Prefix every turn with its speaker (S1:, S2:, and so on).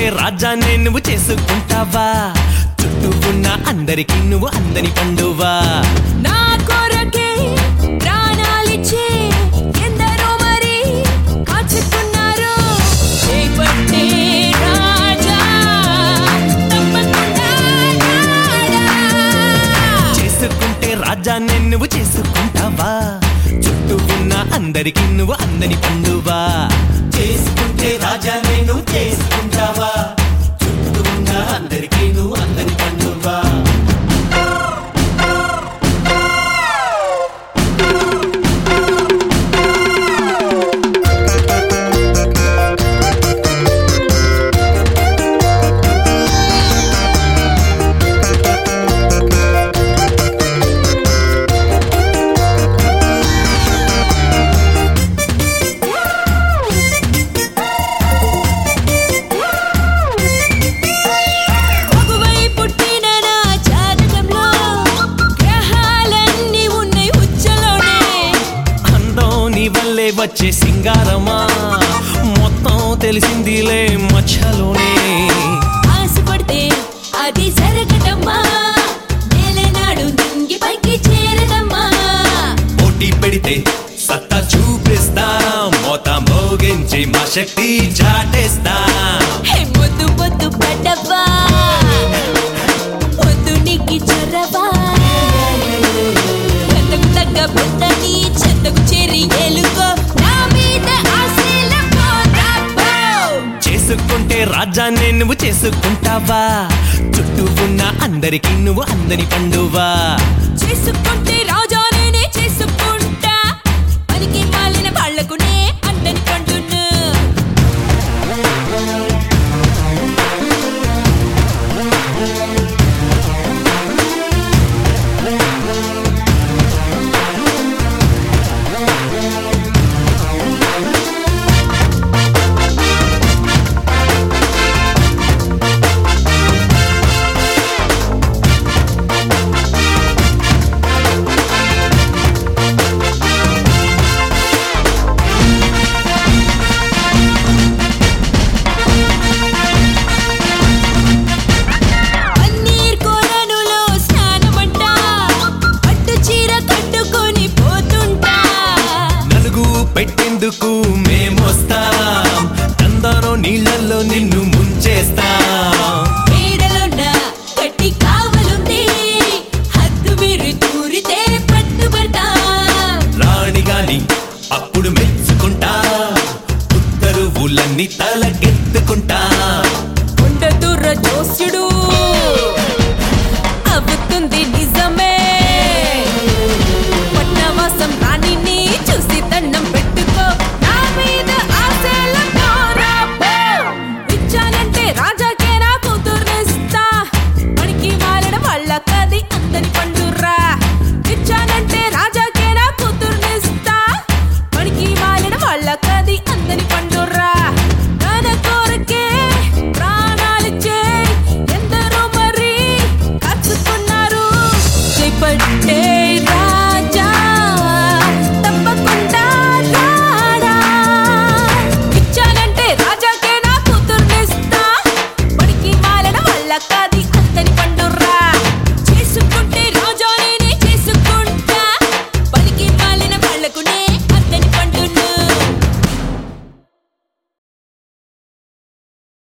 S1: చేసుకుంటే రాజానే నువ్వు చేసుకుంటావా చుట్టూ ఉన్న అందరికి నువ్వు అందని పండువా
S2: నా కొరకే ప్రాణాలిచ్చే ఎందరో మరి కాచుకున్నారు చేపట్టే రాజా తప్పకుండా
S1: చేసుకుంటే రాజానే నువ్వు చేసుకుంటావా చుట్టూ ఉన్న అందరికి నువ్వు అందని పండువా
S3: చేసుకుంటే రాజానే నువ్వు చేసుకుంటావా చుట్టూ ఉన్న అందరికీ నువ్వు అందని పండువా
S1: వచ్చే సింగారమా మొత్తం తెలిసిందిలే మచ్చలోనే
S2: ఆశపడితే అది జరగదమ్మా నేలనాడు నింగి పైకి చేరదమ్మా
S1: పోటీ పెడితే సత్తా చూపిస్తా మోత మోగించి మా శక్తి చాటేస్తా
S2: ముద్దు ముద్దు పడ్డవా వద్దు నీకి చొరవా ఎంతకు తగ్గ బుద్ధని చెత్తకు చేరి ఏలుకో నా మీద ఆశల పోరాపో
S1: చేసుకుంటే రాజానే నువ్వు చేసుకుంటావా చుట్టూ ఉన్న అందరికి నువ్వు అందని పండువా
S2: చేసుకుంటే రాజానే చేసుకుంటా పనికి మాలిన వాళ్ళకునే అందని పండును
S1: పెట్టేందుకు మేమొస్తాం తందరో నీళ్ళల్లో నిన్ను ముంచేస్తాం
S2: నీడలోన గట్టి కావలుంది హద్దు మీరు తూరితే పట్టుబడతాం
S1: రాణి గాని అప్పుడు మెచ్చుకుంటా ఉత్తరువులన్నీ తలకెత్తుకుంటా